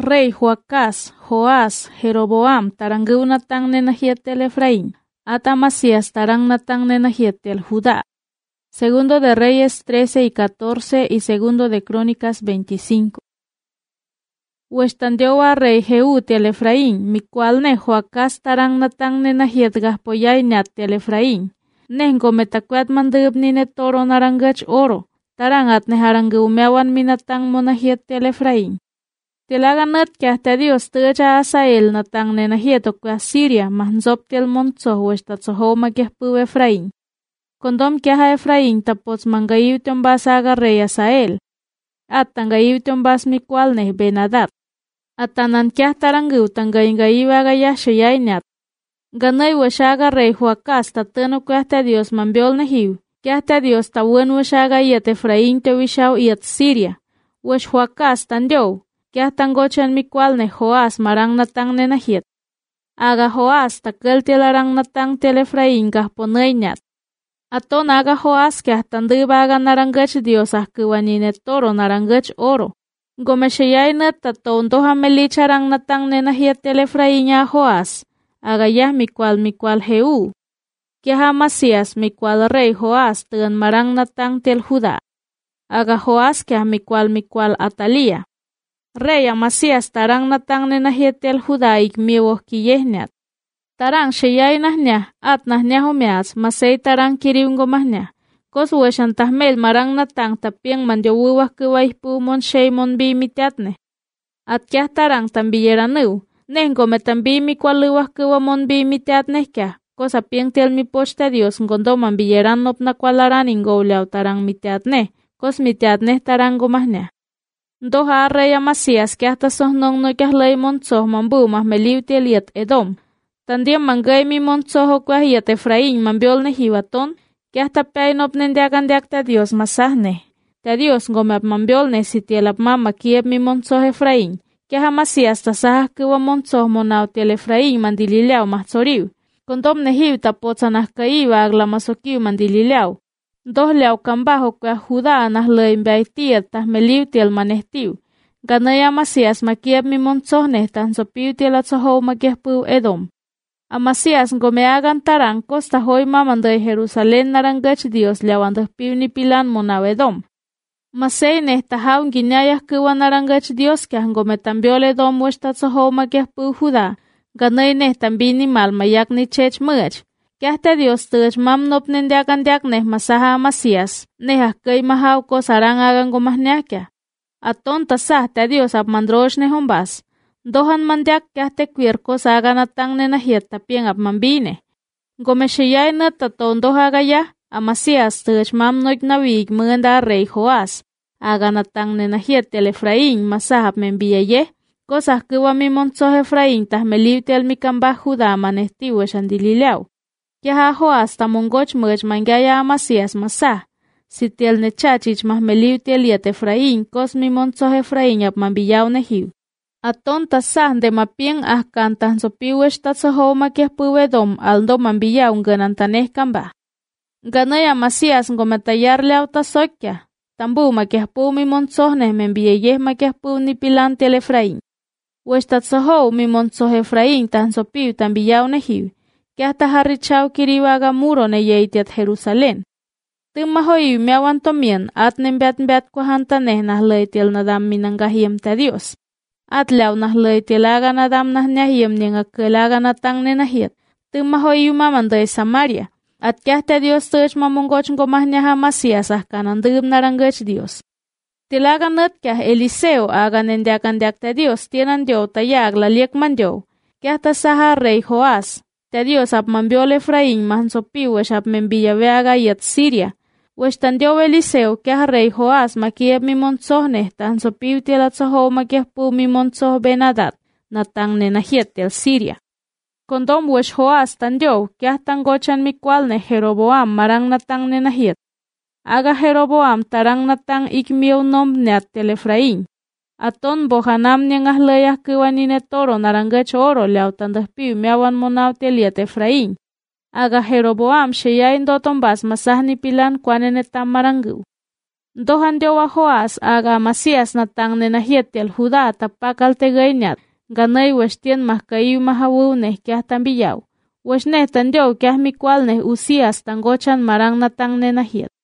rey Joacás, Joás, Jeroboam tarangu natang nenahiet el Efraín, at Amasías tarang natang nenahiet el Judá. Segundo de Reyes 13 y 14 y segundo de Crónicas 25. Huestandeoa rey Jehú el Efraín, mi cual ne Joacás tarang natang nenahiet gaspoyay nat el Efraín. Nengo metacuat mandub ni ne toro narangach oro, tarang at neharangu meawan minatang monahiet el Efraín. Tilaganat que hasta Dios teja Asael natang nenahiet o que Siria, manzop tel montzo huestatzohoma que pu Efraín. Condom que ha Efraín tapots mangayuton bas aga rey Asael. At tangayuton bas mi cual ne Benadad. Atanan que tarangu tangayingayiva gayasho yainat. Ganay washaga rey Joacás tatano que hasta Dios mambiol nehiu, que hasta Dios ta buen washaga yat Efraín te wishao yat Siria. Wash Joacás tandio, que hasta ngochan mi cual ne Joás marang natang nenahiet. Aga Joás takel telarang natang tel Efraín gasponay nyat. Aton aga Joás que hasta ndiba aga narangach Dios ahkuwanine toro narangach oro. Gomeshayay net taton doha melicharang natang nenahiet tel Efraín a Joás. Agayah mi cual Jehú. Que Amasías mi cual rey Joás ten marang natang tel Judá. Aga Joás que mi cual Atalía. Rey Amasías tarang natang nenahiet tel Judá ik miwoh kiyehnyat. Tarang shayay nahnya at nahnya homeas masay tarang kiriungo mahnya. Kos weshan tahmel marang natang tapieng mandyowiwah kuwaihpu mon shay mon bi mitiatne. At kyah tarang tambiyeranu. Nengo metambi mi kualuwah kuwa mon bi mitiatne kya. Kos apieng tel mi posta Dios ngondo mambiyeran nop na kualaran ingo uliaw tarang mitiatne. Kos mitiatne tarango mahnya. Doha rey Amasías que hasta sohnong no que ley montsoh mambu mas meliuti eliat Edom. Tandiem mangay mi montsoho kuahiat Efraín mambiol nehiwaton que hasta pay nop nendiagan diakta Dios masahne. Te Dios ngomap mambiol ne sitielap mama kieb mi montsoh Efraín. Que Amasías tasahah kuwa montsoh monaw tel Efraín mandilileaw mahtzoriw. Kondom nehiw tapotsanah kaiwa aglamasokiw mandilileaw. Dos leaw kambajo que Judá nas leim beitiet tas meliw tiel manehtiw. Ganay Amasías makieb mi montsoh neh tan sopiw tiel atsohow makiehpuw Edom. Amasías ngomeagan tarang costa hoy mamanday Jerusalén narangach Dios leawandah piw ni pilan monaw Edom. Masay neh tahaw nginayah kuwa narangach Dios que ngome tambiol Edom weshtatsohow makiehpuw Judá. Ganay neh tambini mal mayak ni chech much. Que hasta Dios tuch mam nop nendiakan diak neh masaha Amasías, neh ahkay mahaw ko sarang agan gomahniakya. Aton tasah te Dios ap mandrosh neh hombas. Dohan mandiak que hasta kuir ko sagan atang nenahiet tapien ap mambine. Gomeshayay na taton doha gaya, Amasías tuch mam noik nawig munda rey Joás. Agan atang nenahiet tel Efraín masaha ap membiyayeh. Kosah kuwa mi montsoh Efraín tas meliw tel mi kambah Judá manehtiwe shandilileaw. Yaha Joás tamongoch much mangaya Amasías masah. Si tiel nechachich mas meliw tiel yat Efraín kos mi montsoh Efraín ap mambiyaw nehiw. Aton tasah de mapien ahkan tan sopiwesh tatsohow makiehpuw Edom aldo mambiyaw nganantaneh kambah. Ganay Amasías ngometayar leaw tasokya. Tambu makiehpuw mi montsoh neh membiyeyeh makiehpuw ni pilan tiel Efraín. Wesh tatsohow mi montsoh Efraín tan sopiw tambiyaw nehiw. Que hasta harrichaw kiriwaga muro ne yeitiat Jerusalén. Tumahoy meawan tomien at nembeat kuahantaneh nah leitiel nadam minangahiem te Dios. At leaw nah leitielaga nadam nah nyahiem niangakelaga natang nenahiet. Tumahoy mamanday Samaria. At que hasta Dios tuch mamongoch ngomah nyah Amasías ahkanandub narangach Dios. Tilaga net que Eliseo agan endiakan diakte Dios tienan dio tayag laliek mandio. Que hasta saha rey Joás. Te Dios ap mambiol Efraín mansopiw wesh ap membiyaveaga yat Siria. Wesh tandio Eliseo que rey Joás makieb mi montsoh neh tan sopiw tiel atsohow makiehpuw mi montsoh Benadad natang nenahiet tel Siria. Kondom wesh Joás tandio que tangochan mi kual neh Jeroboam marang natang nenahiet. Aga Jeroboam tarang natang ikmiw nom neat tel Efraín. Aton bohanam niang ahleyah kuwanine toro narangach oro leaw tandah piw meawan monaw teliat Efraín. Aga Jeroboam shayain doton bas masah ni pilan kuanene tam marangu. Dohan dewa Joas aga Masías natang nenahietial Judá tapakal tegaiñat. Ganay westien mahkayu mahawuneh kiah tambiyaw. Wesneh tandiaw kiah mikwalneh Usías tangochan marang natang nenahiet.